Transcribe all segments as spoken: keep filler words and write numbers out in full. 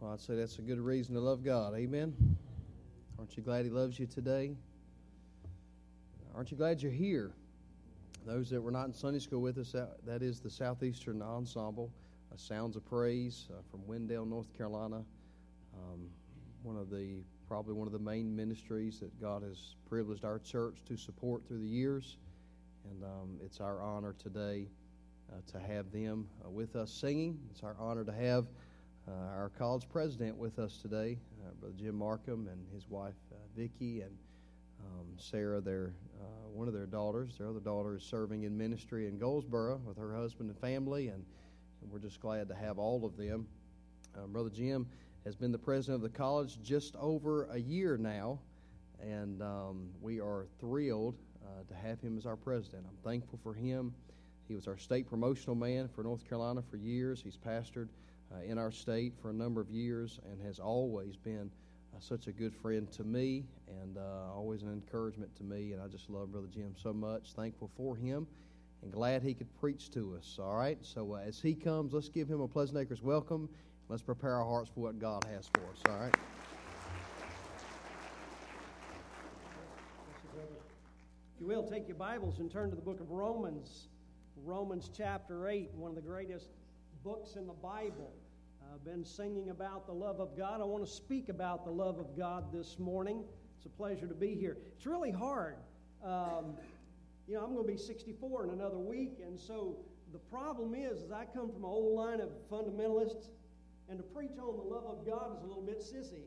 Well, I'd say that's a good reason to love God. Amen? Aren't you glad He loves you today? Aren't you glad you're here? Those that were not in Sunday school with us, that, that is the Southeastern Ensemble, uh, Sounds of Praise uh, from Wendell, North Carolina. Um, one of the, probably one of the main ministries that God has privileged our church to support through the years. And um, it's our honor today uh, to have them uh, with us singing. It's our honor to have uh, our college president with us today, uh, Brother Jim Markham and his wife uh, Vicki and um, Sarah, their uh, one of their daughters. Their other daughter is serving in ministry in Goldsboro with her husband and family, and, and we're just glad to have all of them. Uh, Brother Jim has been the president of the college just over a year now, and um, we are thrilled uh, to have him as our president. I'm thankful for him. He was our state promotional man for North Carolina for years. He's pastored uh, in our state for a number of years and has always been uh, such a good friend to me and uh, always an encouragement to me. And I just love Brother Jim so much. Thankful for him and glad he could preach to us. All right, so uh, as he comes, let's give him a Pleasant Acres welcome. Let's prepare our hearts for what God has for us. All right. If you will, take your Bibles and turn to the book of Romans. Romans chapter eight, one of the greatest books in the Bible. I've been singing about the love of God. I want to speak about the love of God this morning. It's a pleasure to be here. It's really hard. Um, you know, I'm going to be sixty-four in another week, and so the problem is, is I come from an old line of fundamentalists, and to preach on the love of God is a little bit sissy.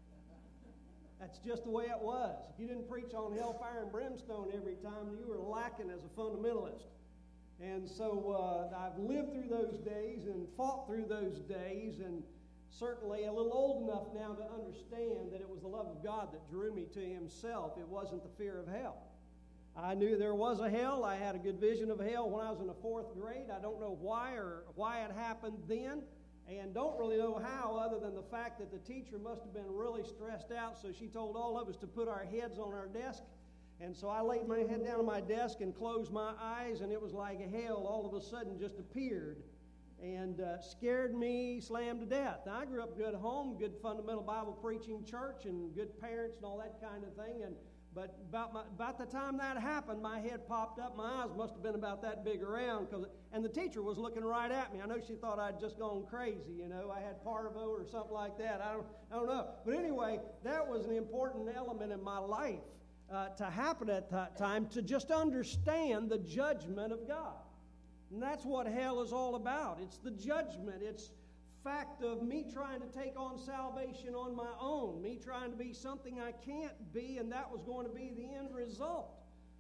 That's just the way it was. If you didn't preach on hellfire and brimstone every time, you were lacking as a fundamentalist. And so uh, I've lived through those days and fought through those days, and certainly a little old enough now to understand that it was the love of God that drew me to Himself. It wasn't the fear of hell. I knew there was a hell. I had a good vision of hell when I was in the fourth grade. I don't know why or why it happened then, and don't really know how, other than the fact that the teacher must have been really stressed out, so she told all of us to put our heads on our desk. And so I laid my head down on my desk and closed my eyes, and it was like a hell all of a sudden just appeared and uh, scared me slammed to death. Now, I grew up good home, good fundamental Bible preaching church, and good parents and all that kind of thing. And but about my, about the time that happened, my head popped up. My eyes must have been about that big around, cause, and the teacher was looking right at me. I know she thought I'd just gone crazy. You know, I had parvo or something like that. I don't, I don't know. But anyway, that was an important element in my life. Uh, to happen at that time, to just understand the judgment of God. And that's what hell is all about. It's the judgment. It's fact of me trying to take on salvation on my own, me trying to be something I can't be, and that was going to be the end result.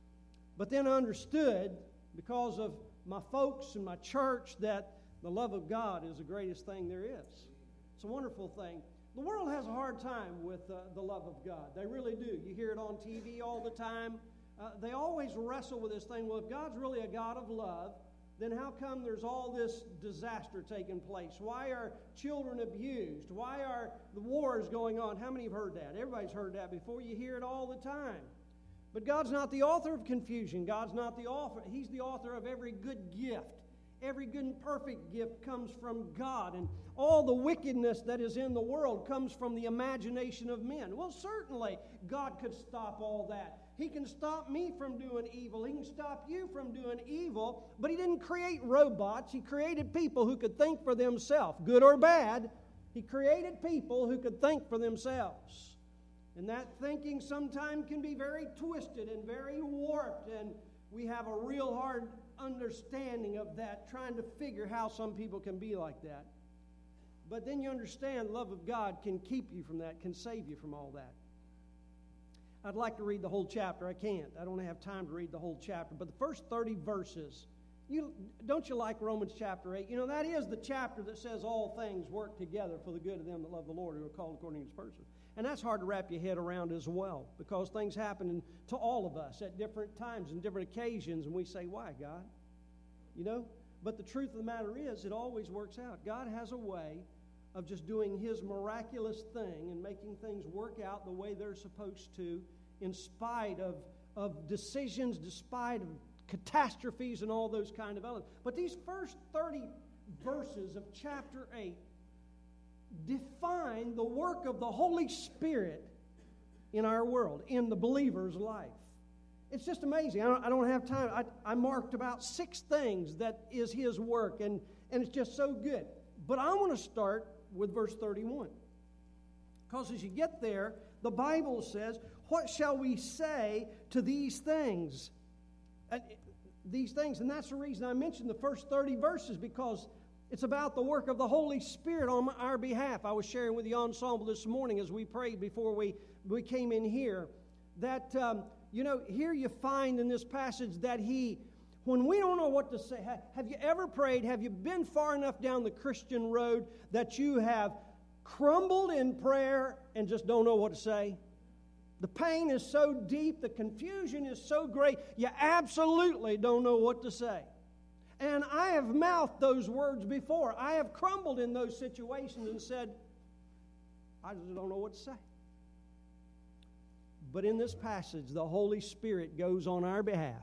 But then I understood, because of my folks and my church, that the love of God is the greatest thing there is. It's a wonderful thing. The world has a hard time with uh, the love of God. They really do. You hear it on T V all the time. Uh, they always wrestle with this thing. Well, if God's really a God of love, then how come there's all this disaster taking place? Why are children abused? Why are the wars going on? How many have heard that? Everybody's heard that before. You hear it all the time. But God's not the author of confusion. God's not the author. He's the author of every good gift. Every good and perfect gift comes from God, and all the wickedness that is in the world comes from the imagination of men. Well, certainly, God could stop all that. He can stop me from doing evil. He can stop you from doing evil, but He didn't create robots. He created people who could think for themselves, good or bad. He created people who could think for themselves. And that thinking sometimes can be very twisted and very warped, and we have a real hard understanding of that, trying to figure how some people can be like that. But then you understand the love of God can keep you from that, can save you from all that. I'd like to read the whole chapter. I can't. I don't have time to read the whole chapter. But the first thirty verses, you don't you like Romans chapter eight? You know, that is the chapter that says all things work together for the good of them that love the Lord, who are called according to His purpose. And that's hard to wrap your head around as well, because things happen to all of us at different times and different occasions, and we say, why, God? You know? But the truth of the matter is, it always works out. God has a way of just doing His miraculous thing and making things work out the way they're supposed to, in spite of, of decisions, despite of catastrophes and all those kind of elements. But these first thirty verses of chapter eight define the work of the Holy Spirit in our world, in the believer's life. It's just amazing. I don't, I don't have time. I, I marked about six things that is His work, and, and it's just so good. But I want to start with verse thirty-one. Because as you get there, the Bible says, what shall we say to these things? Uh, these things, and that's the reason I mentioned the first thirty verses, because it's about the work of the Holy Spirit on our behalf. I was sharing with the ensemble this morning as we prayed before we, we came in here, that, um, you know, here you find in this passage that He, when we don't know what to say, have you ever prayed, have you been far enough down the Christian road that you have crumbled in prayer and just don't know what to say? The pain is so deep, the confusion is so great, you absolutely don't know what to say. And I have mouthed those words before. I have crumbled in those situations and said, I just don't know what to say. But in this passage, the Holy Spirit goes on our behalf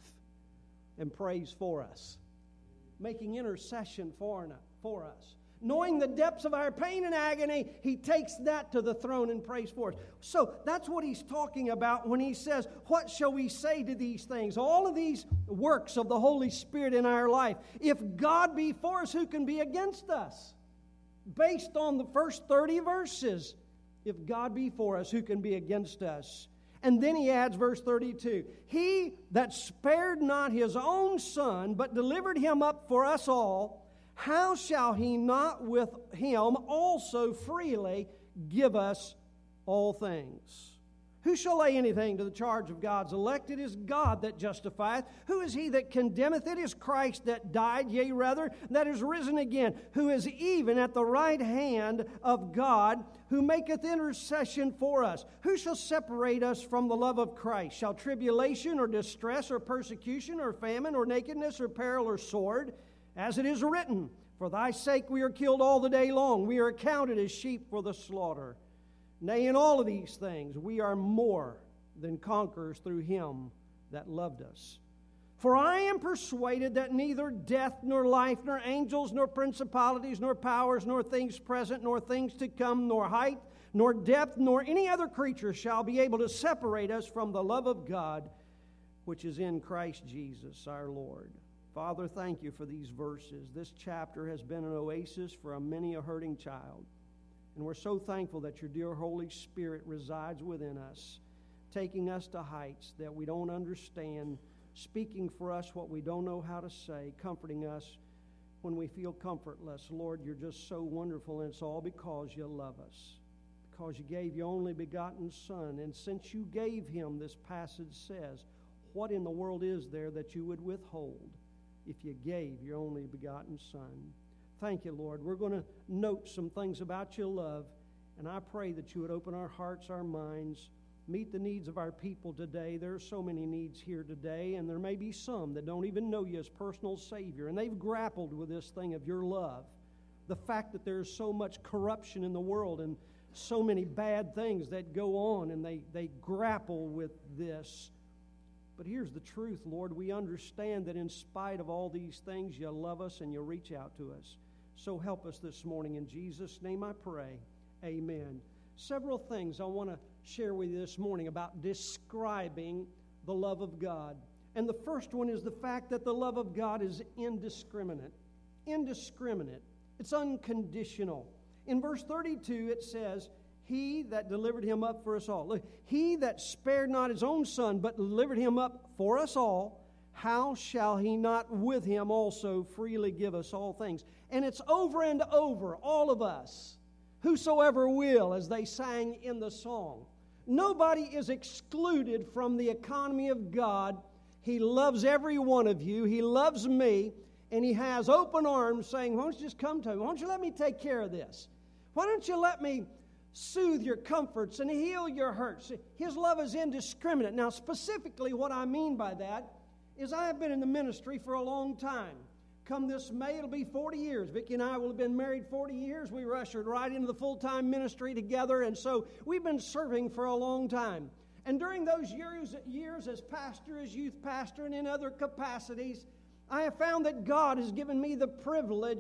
and prays for us, making intercession for, for us. Knowing the depths of our pain and agony, He takes that to the throne and prays for us. So that's what He's talking about when He says, what shall we say to these things? All of these works of the Holy Spirit in our life. If God be for us, who can be against us? Based on the first thirty verses. If God be for us, who can be against us? And then He adds verse thirty-two. He that spared not His own Son, but delivered Him up for us all, how shall He not with Him also freely give us all things? Who shall lay anything to the charge of God's elect? It is God that justifieth. Who is He that condemneth? It is Christ that died, yea, rather, that is risen again, who is even at the right hand of God, who maketh intercession for us. Who shall separate us from the love of Christ? Shall tribulation or distress or persecution or famine or nakedness or peril or sword? As it is written, for thy sake we are killed all the day long. We are accounted as sheep for the slaughter. Nay, in all of these things we are more than conquerors through Him that loved us. For I am persuaded that neither death, nor life, nor angels, nor principalities, nor powers, nor things present, nor things to come, nor height, nor depth, nor any other creature shall be able to separate us from the love of God, which is in Christ Jesus our Lord. Father, thank You for these verses. This chapter has been an oasis for a many a hurting child. And we're so thankful that Your dear Holy Spirit resides within us, taking us to heights that we don't understand, speaking for us what we don't know how to say, comforting us when we feel comfortless. Lord, You're just so wonderful, and it's all because You love us, because You gave Your only begotten Son. And since You gave Him, this passage says, what in the world is there that You would withhold if You gave Your only begotten Son? Thank You, Lord. We're going to note some things about Your love, and I pray that You would open our hearts, our minds, meet the needs of our people today. There are so many needs here today, and there may be some that don't even know You as personal Savior, and they've grappled with this thing of Your love. The fact that there's so much corruption in the world and so many bad things that go on, and they, they grapple with this. But here's the truth, Lord. We understand that in spite of all these things, You love us and You reach out to us. So help us this morning. In Jesus' name I pray. Amen. Several things I want to share with you this morning about describing the love of God. And the first one is the fact that the love of God is indiscriminate. Indiscriminate. It's unconditional. In verse thirty-two it says, He that delivered Him up for us all. Look, He that spared not His own Son, but delivered Him up for us all, how shall He not with Him also freely give us all things? And it's over and over, all of us, whosoever will, as they sang in the song. Nobody is excluded from the economy of God. He loves every one of you. He loves me, and He has open arms saying, why don't you just come to me? Why don't you let me take care of this? Why don't you let me soothe your comforts and heal your hurts? His love is indiscriminate. Now, specifically what I mean by that is I have been in the ministry for a long time. Come this May, it'll be forty years. Vicki and I will have been married forty years. We were ushered right into the full-time ministry together, and so we've been serving for a long time. And during those years, years as pastor, as youth pastor, and in other capacities, I have found that God has given me the privilege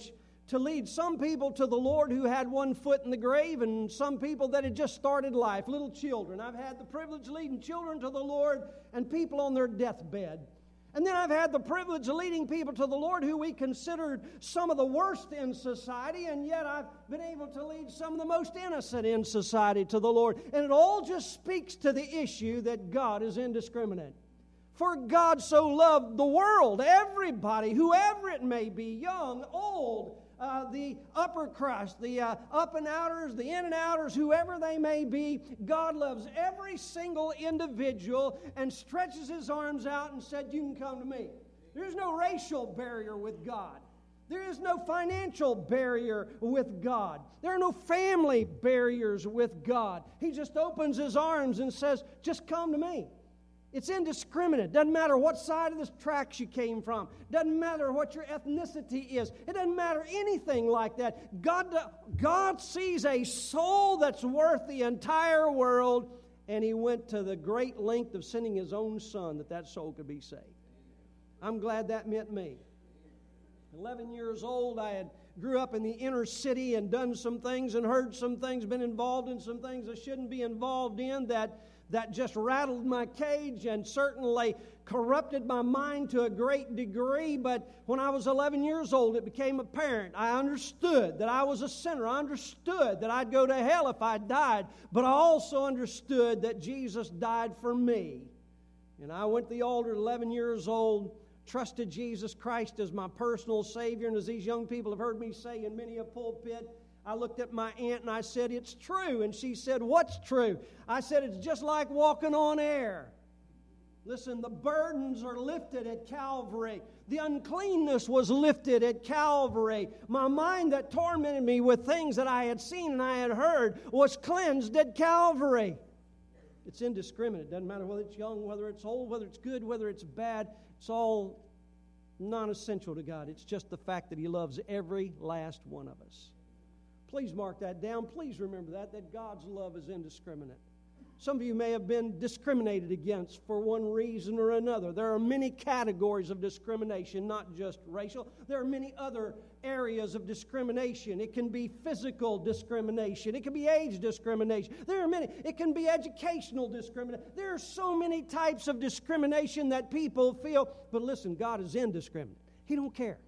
to lead some people to the Lord who had one foot in the grave and some people that had just started life, little children. I've had the privilege of leading children to the Lord and people on their deathbed. And then I've had the privilege of leading people to the Lord who we considered some of the worst in society, and yet I've been able to lead some of the most innocent in society to the Lord. And it all just speaks to the issue that God is indiscriminate. For God so loved the world, everybody, whoever it may be, young, old, Uh, the upper crust, the uh, up and outers, the in and outers, whoever they may be, God loves every single individual and stretches His arms out and said, you can come to me. There's no racial barrier with God. There is no financial barrier with God. There are no family barriers with God. He just opens His arms and says, just come to me. It's indiscriminate. Doesn't matter what side of the tracks you came from. Doesn't matter what your ethnicity is. It doesn't matter anything like that. God, God sees a soul that's worth the entire world, and He went to the great length of sending His own Son that that soul could be saved. I'm glad that meant me. eleven years old, I had grew up in the inner city and done some things and heard some things, been involved in some things I shouldn't be involved in that That just rattled my cage and certainly corrupted my mind to a great degree. But when I was eleven years old, it became apparent. I understood that I was a sinner. I understood that I'd go to hell if I died. But I also understood that Jesus died for me. And I went to the altar at eleven years old, trusted Jesus Christ as my personal Savior. And as these young people have heard me say in many a pulpit, I looked at my aunt and I said, it's true. And she said, what's true? I said, it's just like walking on air. Listen, the burdens are lifted at Calvary. The uncleanness was lifted at Calvary. My mind that tormented me with things that I had seen and I had heard was cleansed at Calvary. It's indiscriminate. It doesn't matter whether it's young, whether it's old, whether it's good, whether it's bad. It's all non-essential to God. It's just the fact that He loves every last one of us. Please mark that down. Please remember that, that God's love is indiscriminate. Some of you may have been discriminated against for one reason or another. There are many categories of discrimination, not just racial. There are many other areas of discrimination. It can be physical discrimination. It can be age discrimination. There are many. It can be educational discrimination. There are so many types of discrimination that people feel. But listen, God is indiscriminate. He don't care.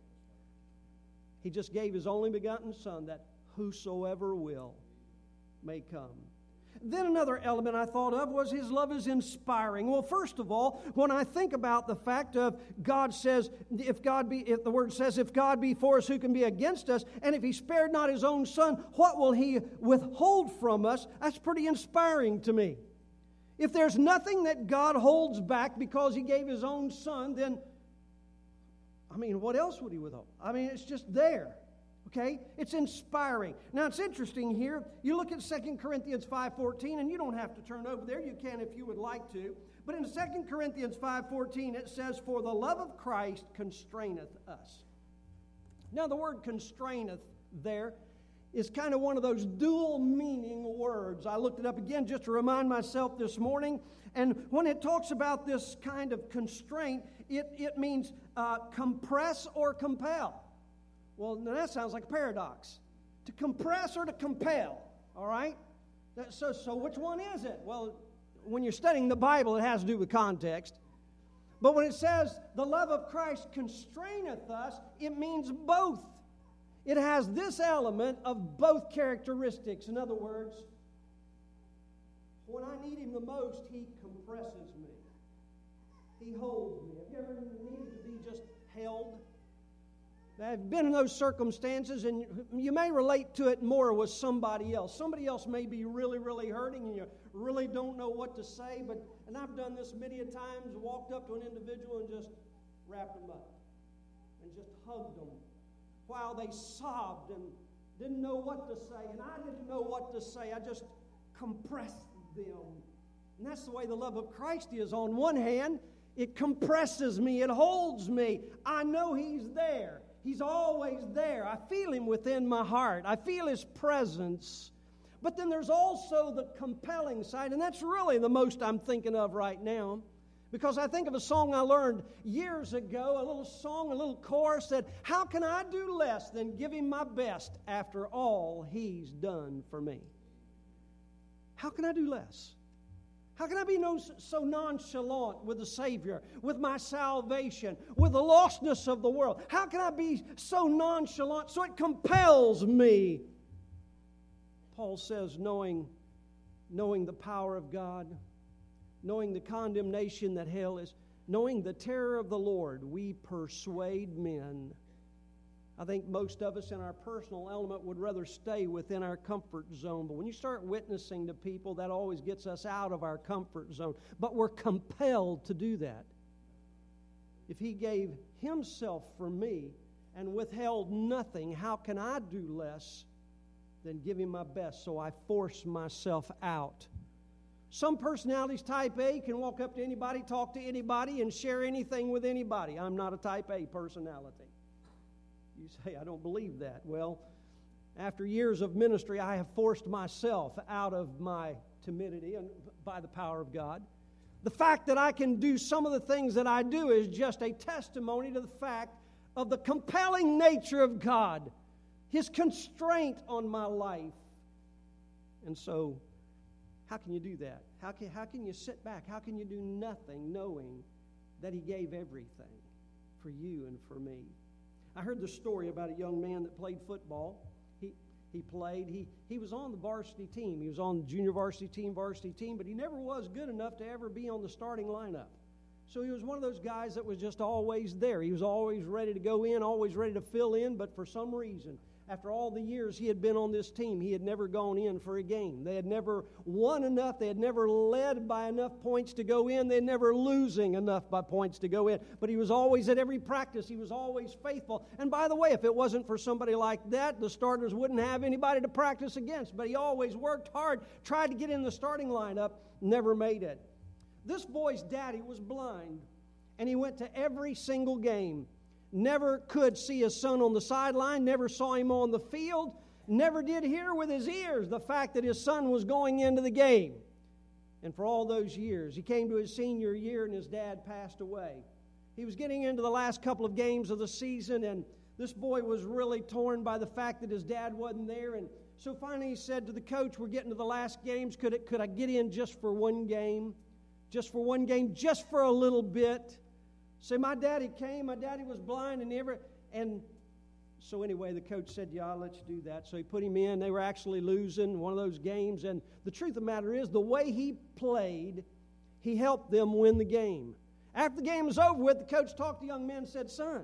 He just gave His only begotten Son that whosoever will may come. Then another element I thought of was His love is inspiring. Well, first of all, when I think about the fact of God says, if God be, if the Word says, if God be for us, who can be against us? And if He spared not His own Son, what will He withhold from us? That's pretty inspiring to me. If there's nothing that God holds back because He gave His own Son, then, I mean, what else would He withhold? I mean, it's just there. Okay? It's inspiring. Now, it's interesting here. You look at Second Corinthians five fourteen, and you don't have to turn over there. You can if you would like to. But in Second Corinthians five fourteen, it says, for the love of Christ constraineth us. Now, the word constraineth there is kind of one of those dual meaning words. I looked it up again just to remind myself this morning. And when it talks about this kind of constraint, it, it means uh, compress or compel. Well, now that sounds like a paradox. To compress or to compel, all right? That, so, so which one is it? Well, when you're studying the Bible, it has to do with context. But when it says the love of Christ constraineth us, it means both. It has this element of both characteristics. In other words, when I need Him the most, He compresses me. He holds me. Have you ever needed to be just held? I've been in those circumstances, and you may relate to it more with somebody else. Somebody else may be really, really hurting, and you really don't know what to say. But and I've done this many a times, walked up to an individual and just wrapped them up and just hugged them while they sobbed and didn't know what to say. And I didn't know what to say. I just compressed them. And that's the way the love of Christ is. On one hand, it compresses me. It holds me. I know He's there. He's always there. I feel Him within my heart. I feel His presence. But then there's also the compelling side, and that's really the most I'm thinking of right now. Because I think of a song I learned years ago, a little song, a little chorus that, how can I do less than give Him my best after all He's done for me? How can I do less? How can I be no, so nonchalant with the Savior, with my salvation, with the lostness of the world? How can I be so nonchalant so it compels me? Paul says, knowing, knowing the power of God, knowing the condemnation that hell is, knowing the terror of the Lord, we persuade men. I think most of us in our personal element would rather stay within our comfort zone. But when you start witnessing to people, that always gets us out of our comfort zone. But we're compelled to do that. If He gave Himself for me and withheld nothing, how can I do less than give Him my best? So I force myself out. Some personalities, type A, can walk up to anybody, talk to anybody, and share anything with anybody. I'm not a type A personality. You say, I don't believe that. Well, after years of ministry, I have forced myself out of my timidity and by the power of God. The fact that I can do some of the things that I do is just a testimony to the fact of the compelling nature of God, His constraint on my life. And so, how can you do that? How can, how can you sit back? How can you do nothing knowing that He gave everything for you and for me? I heard the story about a young man that played football. He he played. He, he was on the varsity team. He was on the junior varsity team, varsity team, but he never was good enough to ever be on the starting lineup. So he was one of those guys that was just always there. He was always ready to go in, always ready to fill in, but for some reason, after all the years he had been on this team, he had never gone in for a game. They had never won enough. They had never led by enough points to go in. They had never losing enough by points to go in. But he was always at every practice. He was always faithful. And by the way, if it wasn't for somebody like that, the starters wouldn't have anybody to practice against. But he always worked hard, tried to get in the starting lineup, never made it. This boy's daddy was blind, and he went to every single game. Never could see his son on the sideline, never saw him on the field, never did hear with his ears the fact that his son was going into the game. And for all those years, he came to his senior year and his dad passed away. He was getting into the last couple of games of the season, and this boy was really torn by the fact that his dad wasn't there. And so finally he said to the coach, we're getting to the last games, could, it, could I get in just for one game? Just for one game, just for a little bit? Say, my daddy came, my daddy was blind, and never, and so anyway, the coach said, yeah, I'll let you do that. So he put him in. They were actually losing one of those games, and the truth of the matter is, the way he played, he helped them win the game. After the game was over with, the coach talked to the young man and said, son,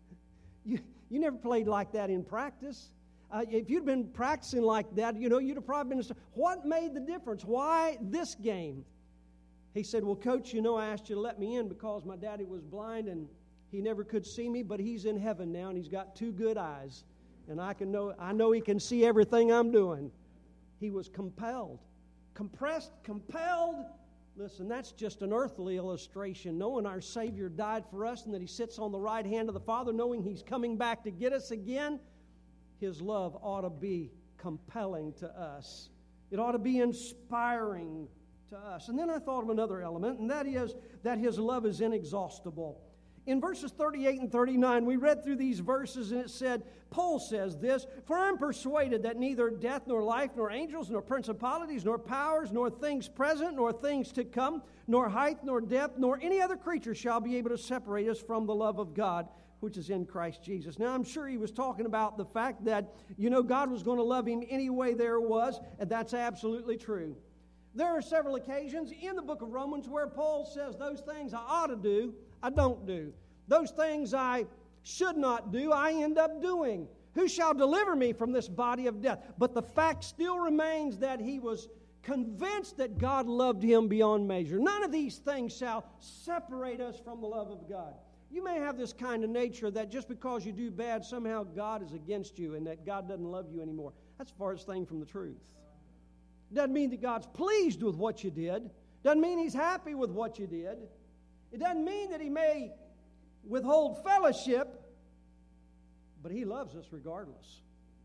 you, you never played like that in practice. Uh, if you'd been practicing like that, you know, you'd have probably been, what made the difference? Why this game? He said, well, Coach, you know, I asked you to let me in because my daddy was blind and he never could see me, but he's in heaven now and he's got two good eyes. And I can know, I know he can see everything I'm doing. He was compelled. Compressed, compelled. Listen, that's just an earthly illustration. Knowing our Savior died for us and that He sits on the right hand of the Father, knowing He's coming back to get us again, His love ought to be compelling to us. It ought to be inspiring to us. And then I thought of another element, and that is that His love is inexhaustible. In verses thirty-eight and thirty-nine, we read through these verses, and it said, Paul says this, for I'm persuaded that neither death, nor life, nor angels, nor principalities, nor powers, nor things present, nor things to come, nor height, nor depth, nor any other creature shall be able to separate us from the love of God, which is in Christ Jesus. Now, I'm sure he was talking about the fact that, you know, God was going to love him any way there was, and that's absolutely true. There are several occasions in the book of Romans where Paul says those things I ought to do, I don't do. Those things I should not do, I end up doing. Who shall deliver me from this body of death? But the fact still remains that he was convinced that God loved him beyond measure. None of these things shall separate us from the love of God. You may have this kind of nature that just because you do bad, somehow God is against you and that God doesn't love you anymore. That's the farthest thing from the truth. Doesn't mean that God's pleased with what you did. Doesn't mean He's happy with what you did. It doesn't mean that He may withhold fellowship, but He loves us regardless.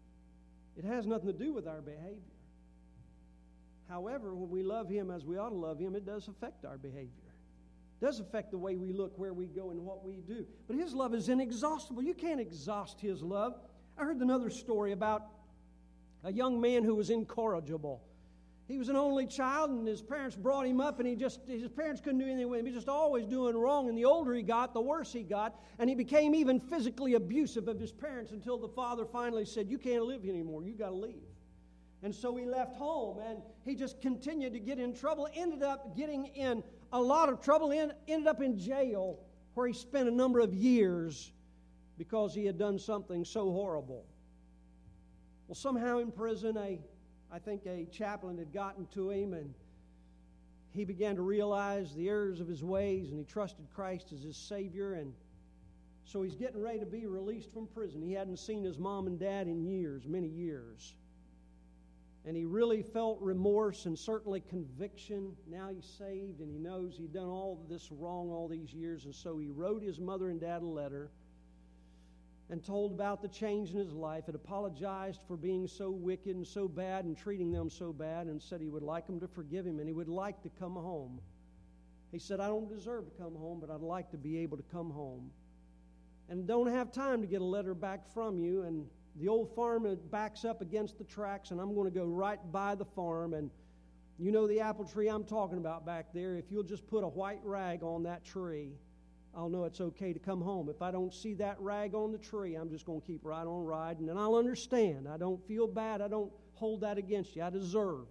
It has nothing to do with our behavior. However, when we love Him as we ought to love Him, it does affect our behavior. does affect the way we look, where we go, and what we do. But His love is inexhaustible. You can't exhaust His love. I heard another story about a young man who was incorrigible. He was an only child, and his parents brought him up, and he just his parents couldn't do anything with him. He was just always doing wrong, and the older he got, the worse he got, and he became even physically abusive of his parents until the father finally said, "You can't live here anymore. You got to leave." And so he left home, and he just continued to get in trouble, ended up getting in a lot of trouble, ended up in jail, where he spent a number of years because he had done something so horrible. Well, somehow in prison, a I think a chaplain had gotten to him, and he began to realize the errors of his ways, and he trusted Christ as his Savior, and so he's getting ready to be released from prison. He hadn't seen his mom and dad in years, many years. And he really felt remorse and certainly conviction. Now he's saved, and he knows he'd done all this wrong all these years, and so he wrote his mother and dad a letter and told about the change in his life, and apologized for being so wicked and so bad and treating them so bad, and said he would like them to forgive him and he would like to come home. He said, "I don't deserve to come home, but I'd like to be able to come home. And don't have time to get a letter back from you, and the old farm backs up against the tracks, and I'm going to go right by the farm, and you know the apple tree I'm talking about back there. If you'll just put a white rag on that tree, I'll know it's okay to come home. If I don't see that rag on the tree, I'm just going to keep right on riding, and I'll understand. I don't feel bad. I don't hold that against you. I deserve."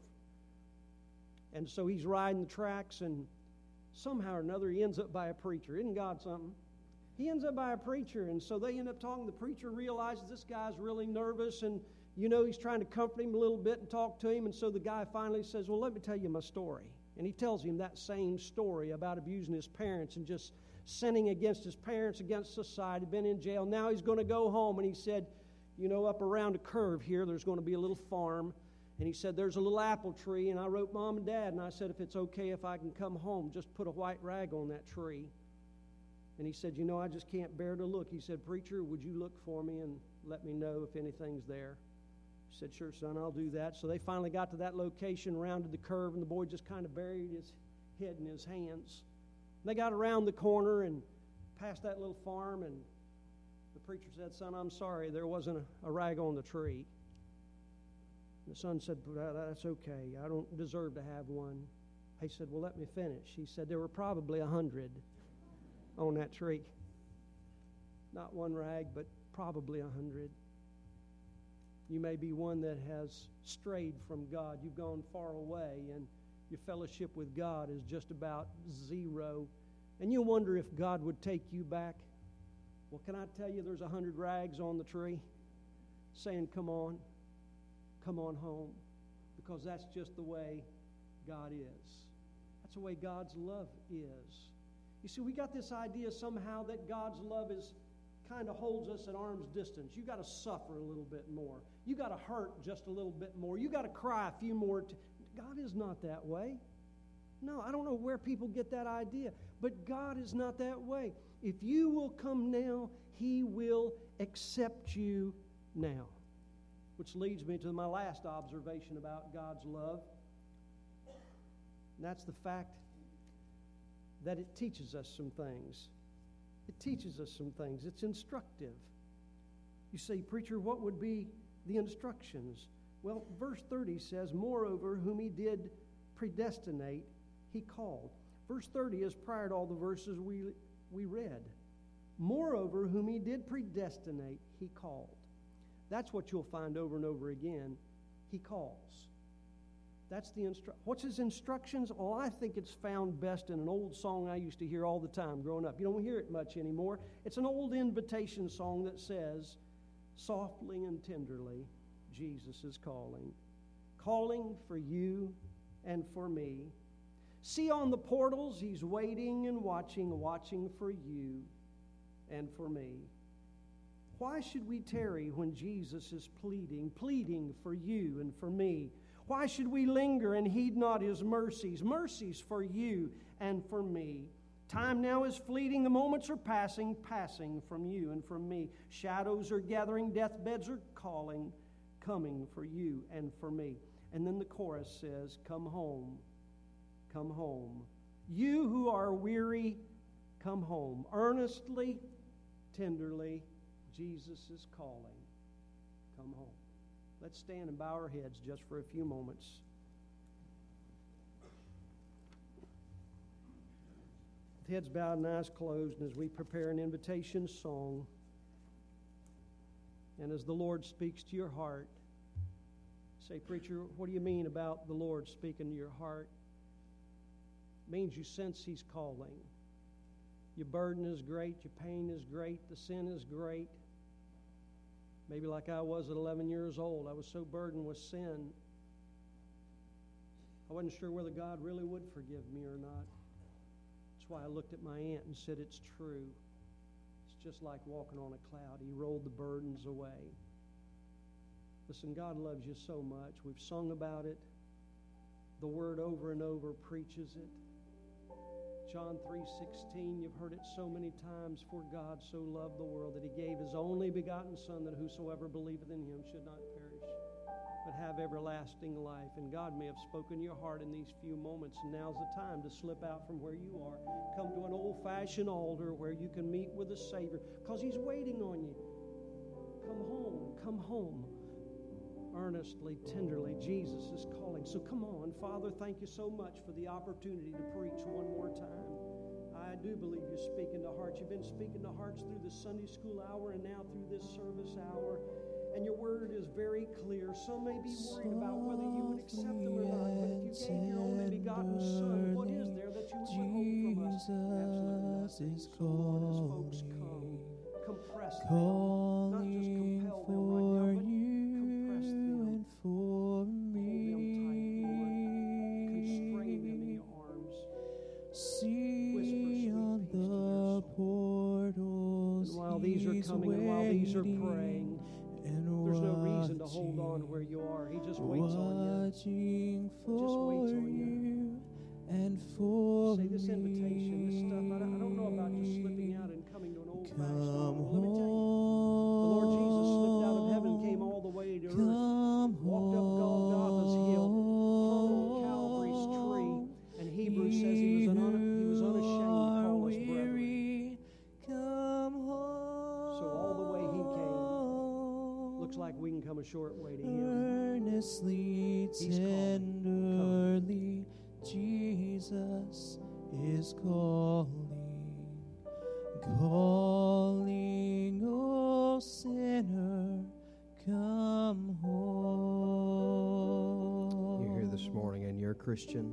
And so he's riding the tracks, and somehow or another he ends up by a preacher. Isn't God something? He ends up by a preacher, and so they end up talking. The preacher realizes this guy's really nervous, and you know he's trying to comfort him a little bit and talk to him, and so the guy finally says, "Well, let me tell you my story." And he tells him that same story about abusing his parents and just sinning against his parents, against society, been in jail. Now he's going to go home, and he said, you know, up around a curve here, there's going to be a little farm. And he said, there's a little apple tree, and I wrote Mom and Dad, and I said, if it's okay if I can come home, just put a white rag on that tree. And he said, you know, I just can't bear to look. He said, preacher, would you look for me and let me know if anything's there? He said, sure, son, I'll do that. So they finally got to that location, rounded the curve, and the boy just kind of buried his head in his hands. They got around the corner and past that little farm, and the preacher said, son, I'm sorry, there wasn't a, a rag on the tree. And the son said, that's okay. I don't deserve to have one. He said, well, let me finish. He said, there were probably a hundred on that tree. Not one rag, but probably a hundred. You may be one that has strayed from God. You've gone far away, and your fellowship with God is just about zero. And you wonder if God would take you back. Well, can I tell you there's a hundred rags on the tree saying, come on, come on home. Because that's just the way God is. That's the way God's love is. You see, we got this idea somehow that God's love is kind of holds us at arm's distance. You got to suffer a little bit more. You got to hurt just a little bit more. You got to cry a few more t- God is not that way. No, I don't know where people get that idea, but God is not that way. If you will come now, He will accept you now. Which leads me to my last observation about God's love. And that's the fact that it teaches us some things. It teaches us some things. It's instructive. You say, preacher, what would be the instructions? Well, verse thirty says, moreover, whom He did predestinate, He called. Verse thirty is prior to all the verses we, we read. Moreover, whom He did predestinate, He called. That's what you'll find over and over again. He calls. That's the instru- What's His instructions? Oh, I think it's found best in an old song I used to hear all the time growing up. You don't hear it much anymore. It's an old invitation song that says, softly and tenderly, Jesus is calling. Calling for you and for me. See on the portals, He's waiting and watching, watching for you and for me. Why should we tarry when Jesus is pleading, pleading for you and for me? Why should we linger and heed not His mercies, mercies for you and for me? Time now is fleeting, the moments are passing, passing from you and from me. Shadows are gathering, deathbeds are calling, coming for you and for me. And then the chorus says, come home, come home. You who are weary, come home. Earnestly, tenderly, Jesus is calling. Come home. Let's stand and bow our heads just for a few moments. With heads bowed and eyes closed, and as we prepare an invitation song, and as the Lord speaks to your heart, say, preacher, what do you mean about the Lord speaking to your heart? It means you sense He's calling. Your burden is great, your pain is great, the sin is great. Maybe like I was at eleven years old, I was so burdened with sin, I wasn't sure whether God really would forgive me or not. That's why I looked at my aunt and said, it's true. It's just like walking on a cloud. He rolled the burdens away. Listen, God loves you so much. We've sung about it. The Word over and over preaches it. John three sixteen, you've heard it so many times. For God so loved the world that He gave His only begotten Son, that whosoever believeth in Him should not perish, but have everlasting life. And God may have spoken to your heart in these few moments, and now's the time to slip out from where you are. Come to an old-fashioned altar where you can meet with the Savior, because He's waiting on you. Come home, come home. Earnestly, tenderly, Jesus is calling. So come on. Father, thank you so much for the opportunity to preach one more time. I do believe you're speaking to hearts. You've been speaking to hearts through the Sunday school hour and now through this service hour. And your word is very clear. Some may be worried about whether you would accept them or not. But if you gave your only begotten Son, what is there that you would withhold from us? Absolutely nothing. So Lord, as folks come, compress them. Not just compel them right now, but for me, hold them tight, Lord. Constrain them in your arms. See on the portals, and while these are coming and while these are praying, there's no reason to hold on where you are. He just waits on you. Just waits on you. And for Say this invitation, this stuff. I don't, I don't know about just slipping out and coming to an old-fashioned altar. Let me tell you, the Lord Jesus slipped out of heaven, came all the way to earth, walked up Golgotha's hill, hung on Calvary's tree, and Hebrews says he was, un- he was unashamed to call us brethren. So all the way he came, looks like we can come a short way to him. Earnestly, tenderly, Jesus is calling, calling, oh sinner, come home. You're here this morning and you're a Christian.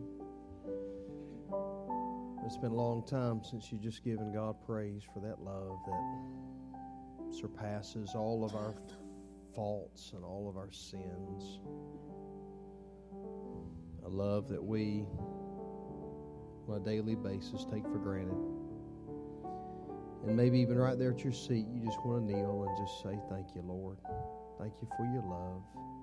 It's been a long time since you've just given God praise for that love that surpasses all of our faults and all of our sins. A love that we, on a daily basis, take for granted. And maybe even right there at your seat, you just want to kneel and just say, thank you, Lord. Thank you for your love.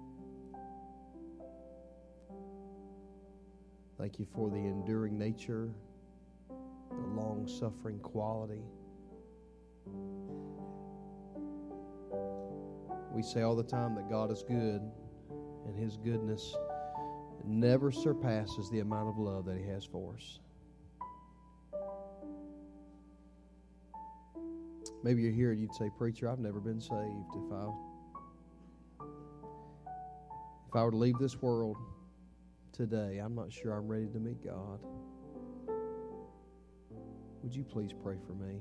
Thank you for the enduring nature, the long-suffering quality. We say all the time that God is good, and His goodness never surpasses the amount of love that He has for us. Maybe you're here and you'd say, preacher, I've never been saved. If I, if I were to leave this world today, I'm not sure I'm ready to meet God. Would you please pray for me?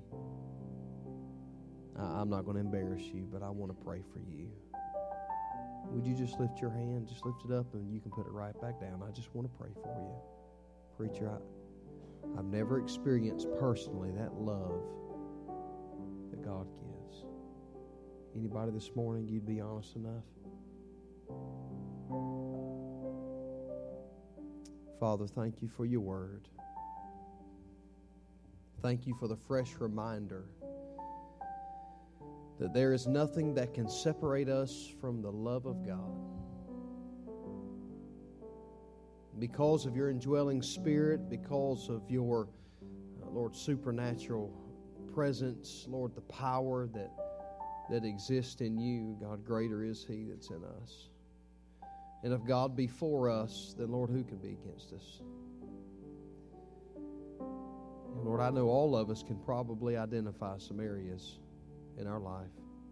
I, I'm not going to embarrass you, but I want to pray for you. Would you just lift your hand, just lift it up, and you can put it right back down. I just want to pray for you. Preacher, I, I've never experienced personally that love that God gives. Anybody this morning, you'd be honest enough? Father, thank you for your word. Thank you for the fresh reminder that there is nothing that can separate us from the love of God. Because of your indwelling spirit, because of your, uh, Lord, supernatural presence, Lord, the power that, that exists in you, God, greater is He that's in us. And if God be for us, then, Lord, who can be against us? Lord, I know all of us can probably identify some areas in our life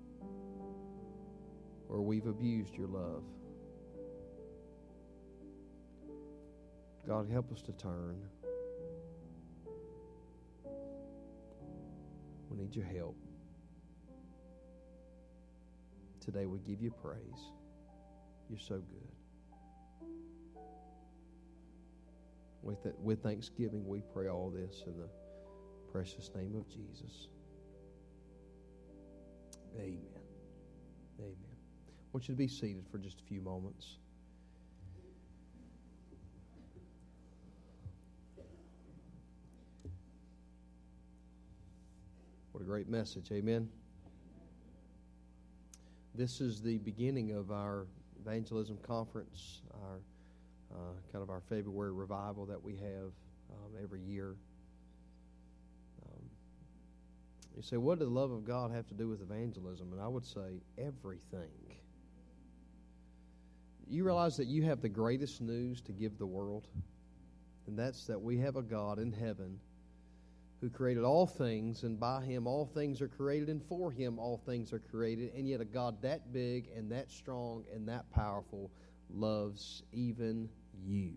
where we've abused your love. God, help us to turn. We need your help. Today we give you praise. You're so good. With, it, with thanksgiving, we pray all this in the precious name of Jesus. Amen. Amen. I want you to be seated for just a few moments. What a great message. Amen. This is the beginning of our evangelism conference, our uh, kind of our February revival that we have um, every year. Um, you say, what does the love of God have to do with evangelism? And I would say everything. You realize that you have the greatest news to give the world, and that's that we have a God in heaven who created all things, and by Him all things are created, and for Him all things are created, and yet a God that big and that strong and that powerful loves even you.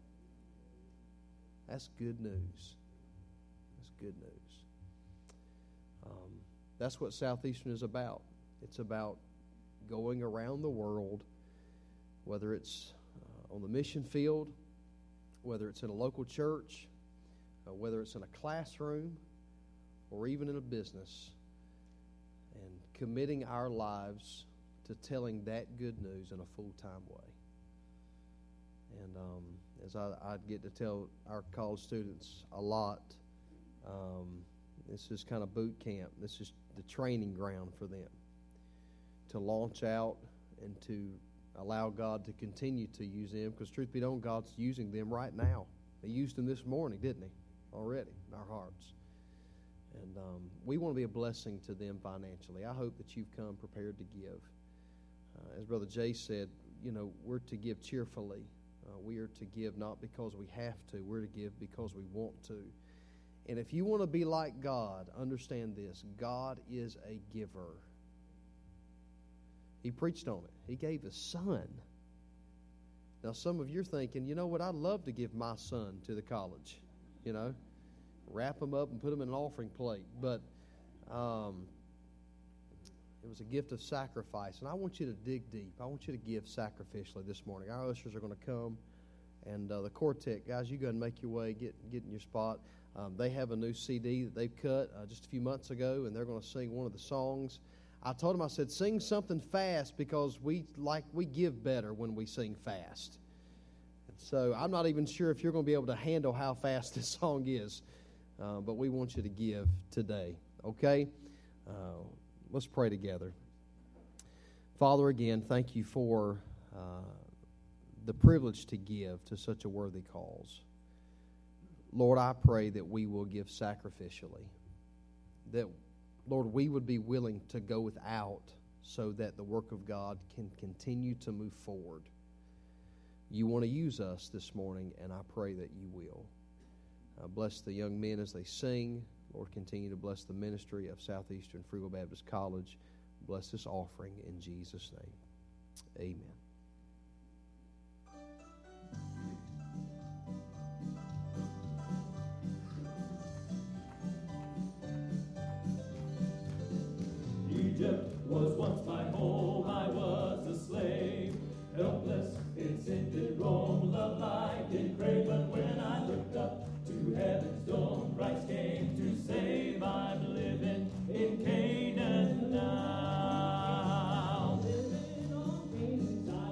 That's good news. That's good news. Um, that's what Southeastern is about. It's about going around the world, whether it's uh, on the mission field, whether it's in a local church, Uh, whether it's in a classroom or even in a business, and committing our lives to telling that good news in a full-time way. And um, as I, I get to tell our college students a lot, um, this is kind of boot camp. This is the training ground for them to launch out and to allow God to continue to use them, because truth be known, God's using them right now. He used them this morning, didn't He? Already in our hearts. And um, we want to be a blessing to them financially. I hope that you've come prepared to give. Uh, as Brother Jay said, you know, we're to give cheerfully. Uh, we are to give not because we have to. We're to give because we want to. And if you want to be like God, understand this. God is a giver. He preached on it. He gave His Son. Now, some of you are thinking, you know what, I'd love to give my son to the college. You know, wrap them up and put them in an offering plate. But um, it was a gift of sacrifice. And I want you to dig deep. I want you to give sacrificially this morning. Our ushers are going to come. And uh, the quartet, guys, you go and make your way, get, get in your spot. Um, they have a new C D that they've cut uh, just a few months ago, and they're going to sing one of the songs. I told them, I said, sing something fast, because we like we give better when we sing fast. So I'm not even sure if you're going to be able to handle how fast this song is, uh, but we want you to give today, okay? Uh, let's pray together. Father, again, thank you for uh, the privilege to give to such a worthy cause. Lord, I pray that we will give sacrificially, that, Lord, we would be willing to go without so that the work of God can continue to move forward. You want to use us this morning, and I pray that you will. Uh, bless the young men as they sing. Lord, continue to bless the ministry of Southeastern Free Will Baptist College. Bless this offering in Jesus' name. Amen. Egypt was once my home, I was a slave, helpless, incented, Rome, love light and crave, but when I looked up to heaven's dome, Christ came to save. I'm living in Canaan now. Living on Canaan's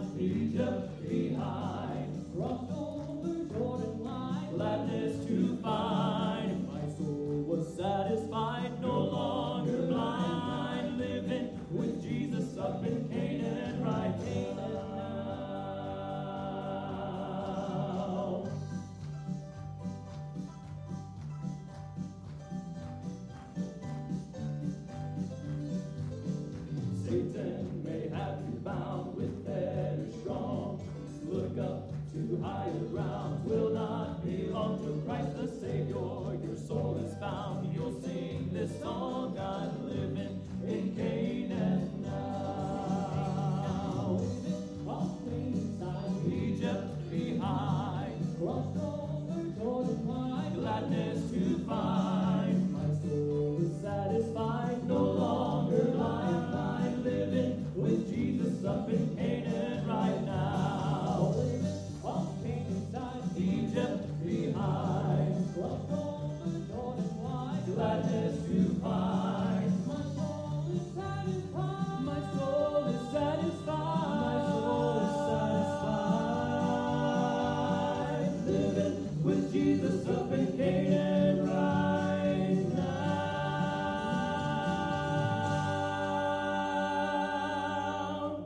gladness to find. My soul is satisfied, no longer lying, lying, living with Jesus up in Canaan right now. On Canaan's side, Egypt behind. Love golden, gold and white, gladness to find. My soul is satisfied. My soul is satisfied. My soul is satisfied. Living with Jesus up in Canaan right now.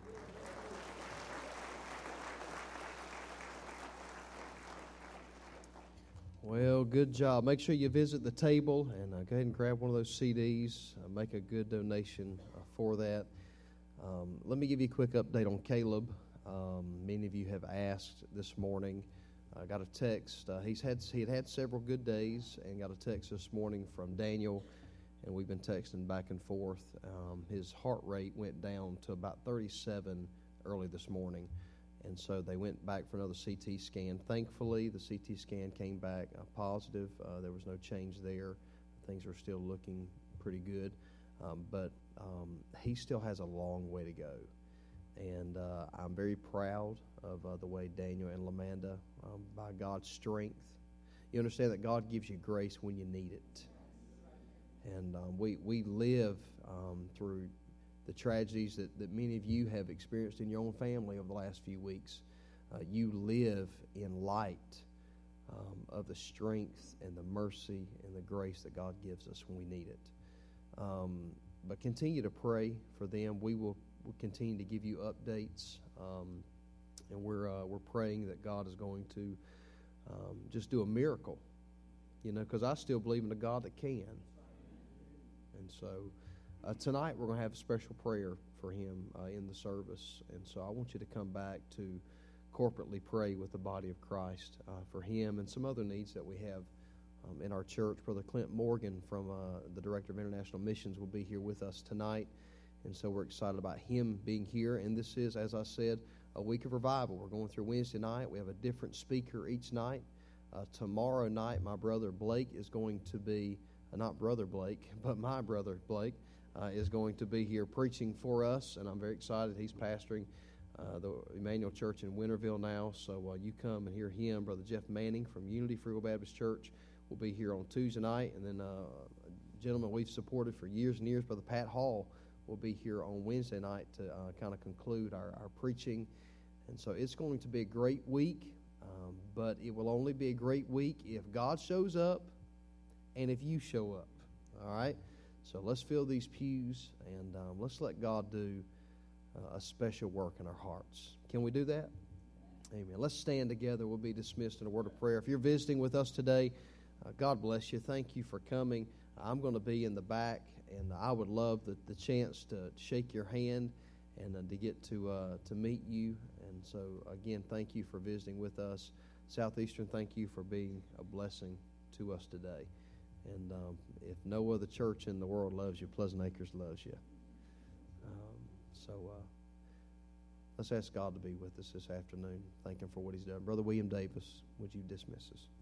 Well, good job. Make sure you visit the table and uh, go ahead and grab one of those C Ds. Uh, make a good donation uh, for that. Um, let me give you a quick update on Caleb. Um, many of you have asked this morning. I got a text. Uh, he's had he had had several good days, and got a text this morning from Daniel, and we've been texting back and forth. Um, his heart rate went down to about thirty-seven early this morning. And so they went back for another C T scan. Thankfully, the C T scan came back uh, positive. Uh, there was no change there. Things are still looking pretty good. Um, but um, he still has a long way to go. And uh, I'm very proud of uh, the way Daniel and Lamanda, um, by God's strength. You understand that God gives you grace when you need it. And um, we, we live um, through the tragedies that, that many of you have experienced in your own family over the last few weeks. Uh, you live in light um, of the strength and the mercy and the grace that God gives us when we need it. Um, but continue to pray for them. We will we'll continue to give you updates, um, and we're uh, we're praying that God is going to um, just do a miracle, you know, because I still believe in a God that can. And so Uh, tonight we're going to have a special prayer for him uh, in the service, and so I want you to come back to corporately pray with the body of Christ uh, for him and some other needs that we have um, in our church. Brother Clint Morgan, from uh, the Director of International Missions, will be here with us tonight, and so we're excited about him being here. And this is, as I said, a week of revival. We're going through Wednesday night. We have a different speaker each night. Uh, tomorrow night, my brother Blake is going to be, uh, not Brother Blake, but my brother Blake, Uh, is going to be here preaching for us, and I'm very excited. He's pastoring uh, the Emmanuel Church in Winterville now, so uh, you come and hear him. Brother Jeff Manning from Unity Free Will Baptist Church will be here on Tuesday night, and then uh, a gentleman we've supported for years and years, Brother Pat Hall, will be here on Wednesday night to uh, kind of conclude our, our preaching. And so it's going to be a great week, um, but it will only be a great week if God shows up and if you show up, all right? So let's fill these pews, and um, let's let God do uh, a special work in our hearts. Can we do that? Amen. Let's stand together. We'll be dismissed in a word of prayer. If you're visiting with us today, uh, God bless you. Thank you for coming. I'm going to be in the back, and I would love the, the chance to shake your hand and uh, to get to uh, to meet you. And so, again, thank you for visiting with us. Southeastern, thank you for being a blessing to us today. And um, if no other church in the world loves you, Pleasant Acres loves you. Um, so uh, let's ask God to be with us this afternoon. Thank Him for what He's done. Brother William Davis, would you dismiss us?